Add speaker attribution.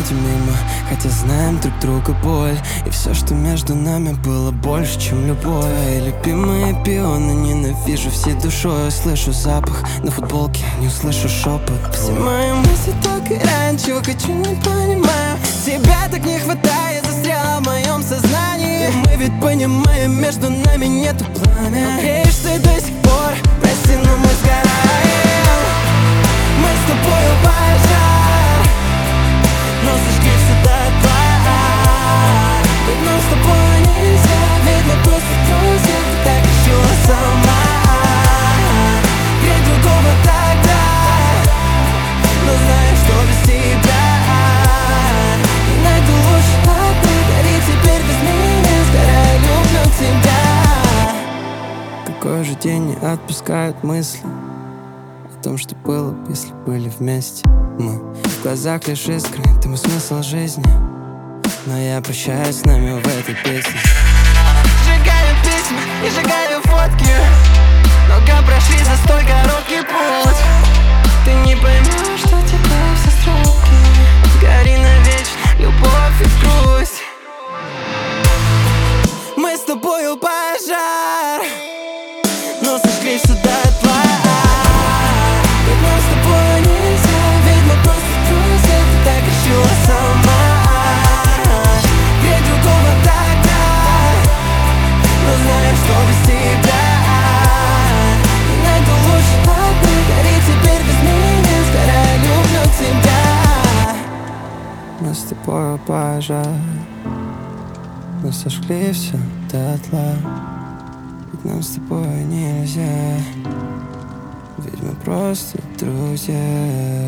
Speaker 1: проходим мимо, хотя знаем друг друга боль. И все, что между нами было больше, чем любовь. Твои любимые пионы ненавижу всей душой. Слышу запах на футболке, не услышу шепот. Все мои мысли только раньше, хочу, не понимаю. Тебя так не хватает, застряла в моем сознании. И мы ведь понимаем, между нами нету пламя. Греешь ты до сих пор, прости, но мы сгораем. Мы с тобою пожар, но зажги все дотла. Ведь нам с тобой нельзя, ведь мы просто друзья. Ты так решила сама, греть другого тогда, но знаешь, что без тебя не найду лучше ответ. Гори теперь без меня, сгораю, люблю тебя. Какой же день не отпускают мысли о том, что было бы, если были вместе мы. В глазах лишь искры, ты мой смысл жизни, но я прощаюсь с нами в этой песне. Сжигаю письма и сжигаю фотки, долго прошли за столь короткий путь. Ты не поймешь, что тебя все строки. Гори навечно, любовь и грусть. Мы с тобою пожар, но сожгли все дотла. Ведь нам с тобой нельзя, ведь мы просто друзья. Ты так решила сама, греть другого тогда, но знаешь, что без тебя не найду лучше ответ. Гори теперь без меня, сгораю, люблю тебя. Мы с тобой пожар, мы сожгли все дотла. Ведь нам с тобой нельзя, ведь мы просто друзья.